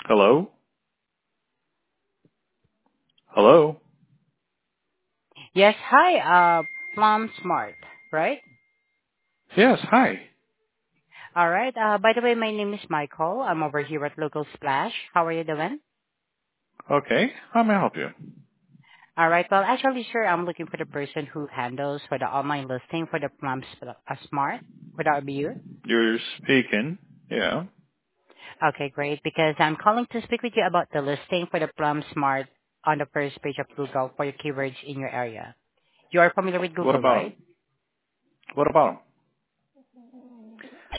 Hello? Hello? Yes, hi, Plum Smart, right? Yes, hi. All right. By the way, my name is Michael. I'm over here at Local Splash. How are you doing? Okay, how may I help you? All right. Well, actually, sir, I'm looking for the person who handles for the online listing for the Smart. Would that be you? You're speaking. Yeah. Okay, great. Because I'm calling to speak with you about the listing for the Plum Smart on the first page of Google for your keywords in your area. You are familiar with What Google, about right? him? What about him?